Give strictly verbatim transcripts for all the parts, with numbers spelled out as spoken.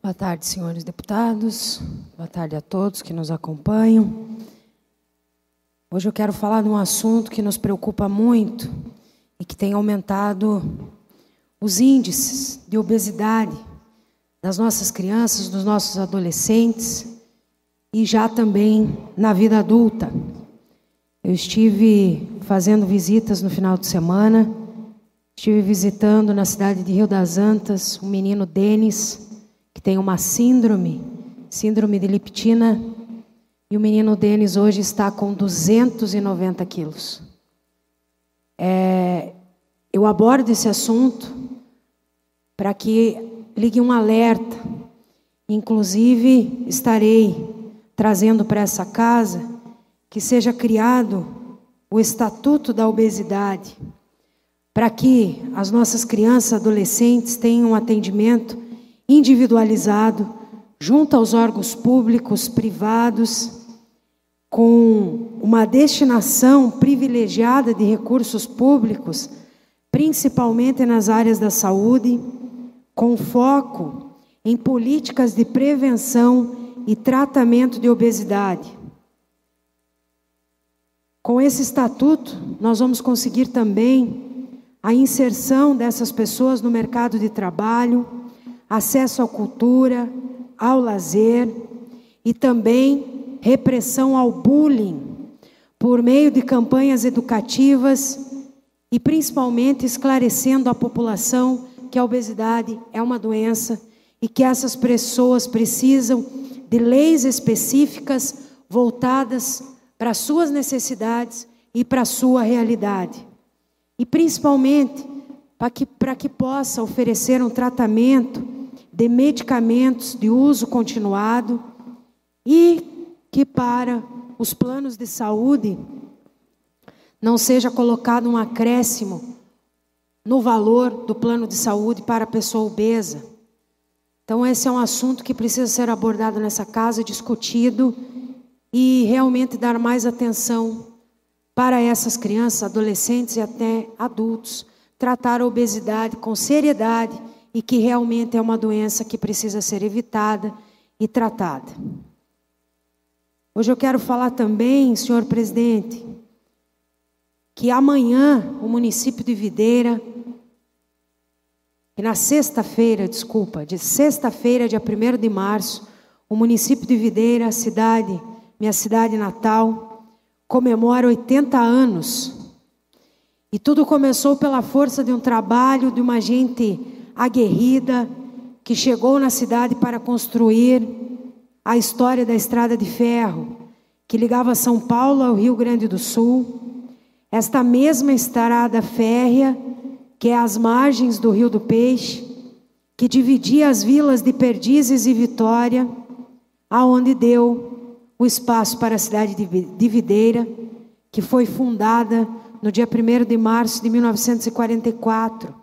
Boa tarde, senhores deputados. Boa tarde a todos que nos acompanham. Hoje eu quero falar de um assunto que nos preocupa muito e que tem aumentado os índices de obesidade das nossas crianças, dos nossos adolescentes e já também na vida adulta. Eu estive fazendo visitas no final de semana, estive visitando na cidade de Rio das Antas o menino Denis, que tem uma síndrome, síndrome de leptina, e o menino Denis hoje está com duzentos e noventa quilos. É, eu abordo esse assunto para que ligue um alerta. Inclusive, estarei trazendo para essa casa que seja criado o Estatuto da Obesidade, para que as nossas crianças e adolescentes tenham um atendimento individualizado junto aos órgãos públicos, privados, com uma destinação privilegiada de recursos públicos, principalmente nas áreas da saúde, com foco em políticas de prevenção e tratamento de obesidade. Com esse estatuto, nós vamos conseguir também a inserção dessas pessoas no mercado de trabalho, acesso à cultura, ao lazer e também repressão ao bullying, por meio de campanhas educativas e principalmente esclarecendo à população que a obesidade é uma doença e que essas pessoas precisam de leis específicas voltadas para as suas necessidades e para a sua realidade. E principalmente para que, para que possa oferecer um tratamento de medicamentos de uso continuado e que para os planos de saúde não seja colocado um acréscimo no valor do plano de saúde para a pessoa obesa. Então esse é um assunto que precisa ser abordado nessa casa, discutido e realmente dar mais atenção para essas crianças, adolescentes e até adultos, tratar a obesidade com seriedade e que realmente é uma doença que precisa ser evitada e tratada. Hoje eu quero falar também, senhor presidente, que amanhã o município de Videira, e na sexta-feira, desculpa, de sexta-feira, dia primeiro de março, o município de Videira, a cidade, minha cidade natal, comemora oitenta anos. E tudo começou pela força de um trabalho de uma gente aguerrida que chegou na cidade para construir a história da estrada de ferro que ligava São Paulo ao Rio Grande do Sul. Esta mesma estrada férrea que é às margens do Rio do Peixe, que dividia as vilas de Perdizes e Vitória, aonde deu o espaço para a cidade de Videira, que foi fundada no dia primeiro de março de mil novecentos e quarenta e quatro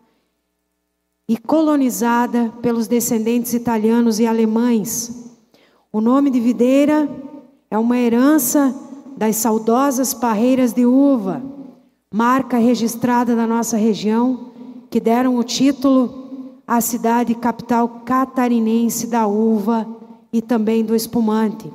e colonizada pelos descendentes italianos e alemães. O nome de Videira é uma herança das saudosas parreiras de uva, marca registrada da nossa região, que deram o título à cidade capital catarinense da uva e também do espumante.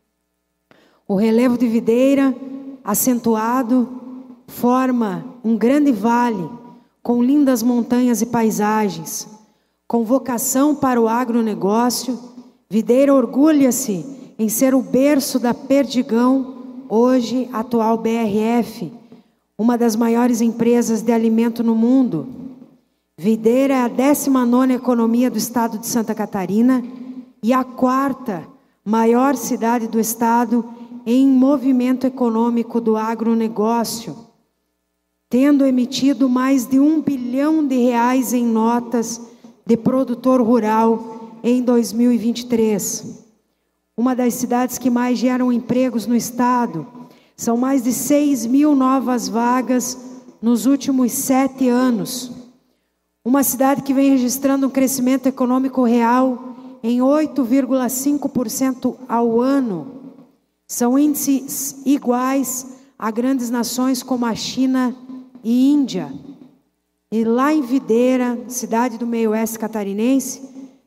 O relevo de Videira, acentuado, forma um grande vale com lindas montanhas e paisagens. Com vocação para o agronegócio, Videira orgulha-se em ser o berço da Perdigão, hoje atual B R F, uma das maiores empresas de alimento no mundo. Videira é a décima nona economia do estado de Santa Catarina e a quarta maior cidade do estado em movimento econômico do agronegócio, tendo emitido mais de um bilhão de reais em notas de produtor rural em dois mil e vinte e três. Uma das cidades que mais geram empregos no estado. São mais de seis mil novas vagas nos últimos sete anos. Uma cidade que vem registrando um crescimento econômico real em oito vírgula cinco por cento ao ano. São índices iguais a grandes nações como a China e Índia. E lá em Videira, cidade do meio oeste catarinense,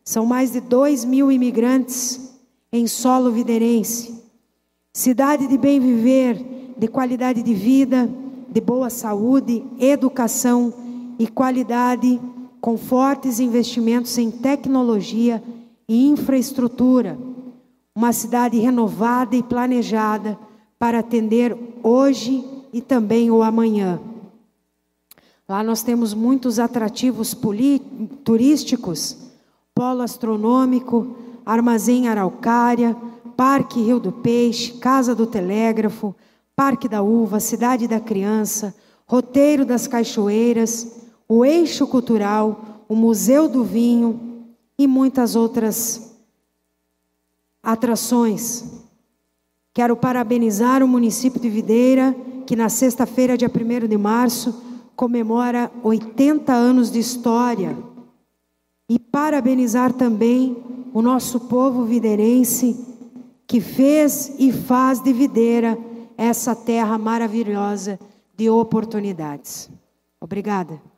São mais de dois mil imigrantes em solo videirense. Cidade de bem viver, de qualidade de vida, de boa saúde, educação e qualidade, com fortes investimentos em tecnologia e infraestrutura. Uma cidade renovada e planejada para atender hoje e também o amanhã. Lá nós temos muitos atrativos turísticos, polo astronômico, Armazém Araucária, Parque Rio do Peixe, Casa do Telégrafo, Parque da Uva, Cidade da Criança, Roteiro das Cachoeiras, o Eixo Cultural, o Museu do Vinho e muitas outras atrações. Quero parabenizar o município de Videira, que na sexta-feira, dia primeiro de março, comemora oitenta anos de história. E parabenizar também o nosso povo videirense, que fez e faz de Videira essa terra maravilhosa de oportunidades. Obrigada.